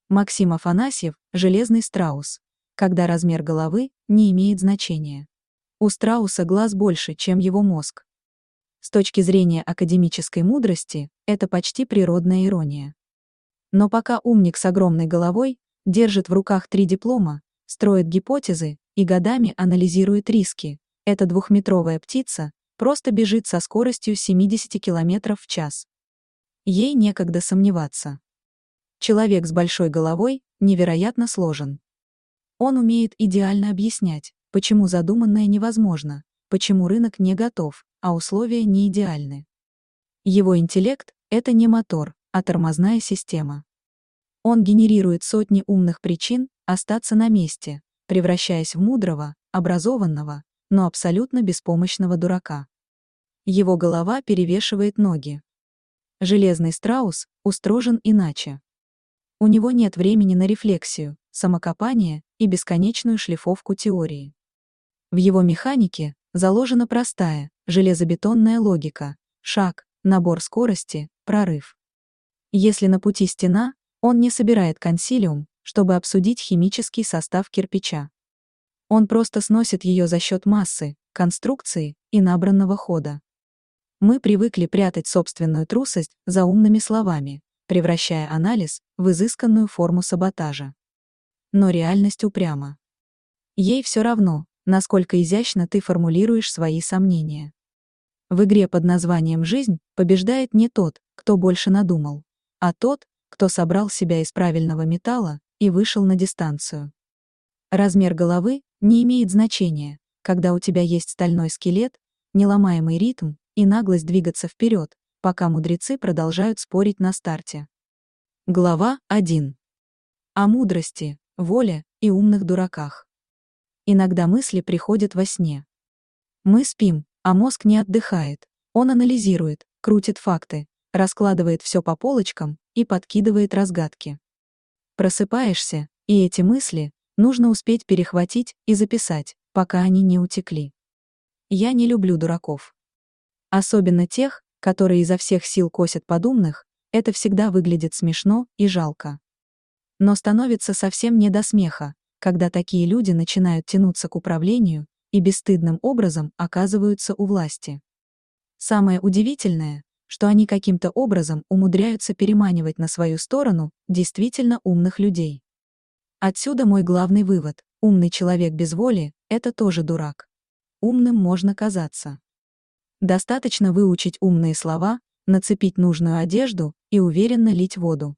Максим Афанасьев, железный страус. Когда размер головы не имеет значения. У страуса глаз больше, чем его мозг. С точки зрения академической мудрости, это почти природная ирония. Но пока умник с огромной головой держит в руках 3 диплома, строит гипотезы и годами анализирует риски, эта двухметровая птица просто бежит со скоростью 70 км в час. Ей некогда сомневаться. Человек с большой головой невероятно сложен. Он умеет идеально объяснять, почему задуманное невозможно, почему рынок не готов, а условия не идеальны. Его интеллект — это не мотор, а тормозная система. Он генерирует сотни умных причин остаться на месте, превращаясь в мудрого, образованного, но абсолютно беспомощного дурака. Его голова перевешивает ноги. Железный страус устроен иначе. У него нет времени на рефлексию, самокопание и бесконечную шлифовку теории. В его механике заложена простая, железобетонная логика: шаг, набор скорости, прорыв. Если на пути стена, он не собирает консилиум, чтобы обсудить химический состав кирпича. Он просто сносит ее за счет массы, конструкции и набранного хода. Мы привыкли прятать собственную трусость за умными словами, превращая анализ в изысканную форму саботажа. Но реальность упряма. Ей все равно, насколько изящно ты формулируешь свои сомнения. В игре под названием «Жизнь» побеждает не тот, кто больше надумал, а тот, кто собрал себя из правильного металла и вышел на дистанцию. Размер головы не имеет значения, когда у тебя есть стальной скелет, неломаемый ритм и наглость двигаться вперед, пока мудрецы продолжают спорить на старте. Глава 1. О мудрости, воле и умных дураках. Иногда мысли приходят во сне. Мы спим, а мозг не отдыхает. Он анализирует, крутит факты, раскладывает все по полочкам и подкидывает разгадки. Просыпаешься, и эти мысли нужно успеть перехватить и записать, пока они не утекли. Я не люблю дураков. Особенно тех, которые изо всех сил косят под умных, это всегда выглядит смешно и жалко. Но становится совсем не до смеха, когда такие люди начинают тянуться к управлению и бесстыдным образом оказываются у власти. Самое удивительное, что они каким-то образом умудряются переманивать на свою сторону действительно умных людей. Отсюда мой главный вывод: умный человек без воли — это тоже дурак. Умным можно казаться. Достаточно выучить умные слова, нацепить нужную одежду и уверенно лить воду.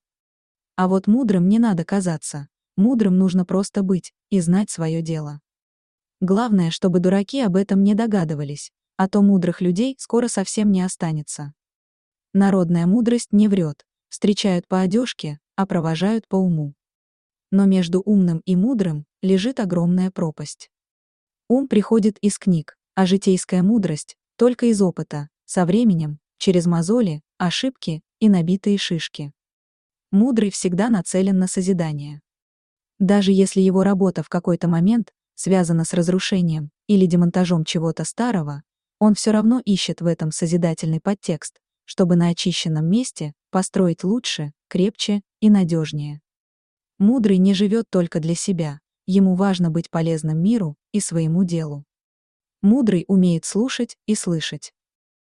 А вот мудрым не надо казаться, мудрым нужно просто быть и знать свое дело. Главное, чтобы дураки об этом не догадывались, а то мудрых людей скоро совсем не останется. Народная мудрость не врет, встречают по одежке, а провожают по уму. Но между умным и мудрым лежит огромная пропасть. Ум приходит из книг, а житейская мудрость — только из опыта, со временем, через мозоли, ошибки и набитые шишки. Мудрый всегда нацелен на созидание. Даже если его работа в какой-то момент связана с разрушением или демонтажом чего-то старого, он все равно ищет в этом созидательный подтекст, чтобы на очищенном месте построить лучше, крепче и надежнее. Мудрый не живет только для себя, ему важно быть полезным миру и своему делу. Мудрый умеет слушать и слышать.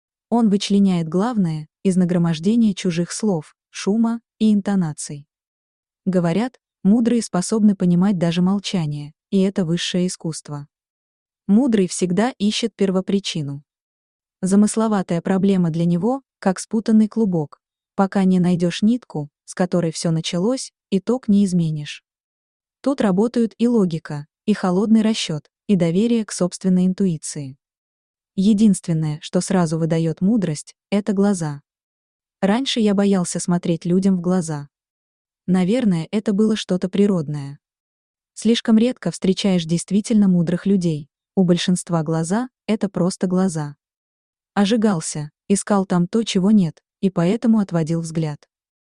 Он вычленяет главное из нагромождения чужих слов, шума и интонаций. Говорят, мудрые способны понимать даже молчание, и это высшее искусство. Мудрый всегда ищет первопричину. Замысловатая проблема для него, как спутанный клубок. Пока не найдешь нитку, с которой все началось, итог не изменишь. Тут работают и логика, и холодный расчет, и доверие к собственной интуиции. Единственное, что сразу выдает мудрость, это глаза. Раньше я боялся смотреть людям в глаза. Наверное, это было что-то природное. Слишком редко встречаешь действительно мудрых людей. У большинства глаза — это просто глаза. Ожигался, искал там то, чего нет, и поэтому отводил взгляд.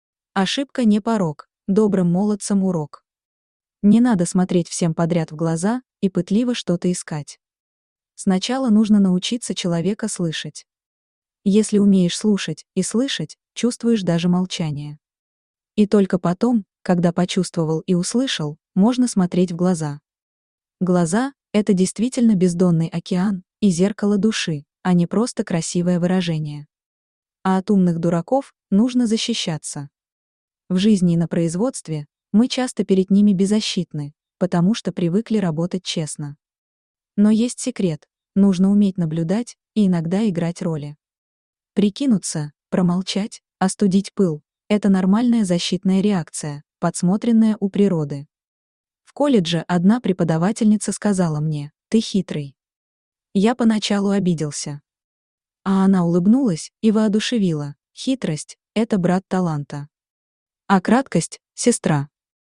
Ошибка не порок, добрым молодцам урок. Не надо смотреть всем подряд в глаза и пытливо что-то искать. Сначала нужно научиться человека слышать. Если умеешь слушать и слышать, чувствуешь даже молчание. И только потом Когда почувствовал и услышал, можно смотреть в глаза. Глаза — это действительно бездонный океан и зеркало души, а не просто красивое выражение. А от умных дураков нужно защищаться. В жизни и на производстве мы часто перед ними беззащитны, потому что привыкли работать честно. Но есть секрет: нужно уметь наблюдать и иногда играть роли. Прикинуться, промолчать, остудить пыл — это нормальная защитная реакция, подсмотренная у природы. В колледже одна преподавательница сказала мне: «Ты хитрый». Я поначалу обиделся. А она улыбнулась и воодушевила: «Хитрость — это брат таланта. А краткость — сестра».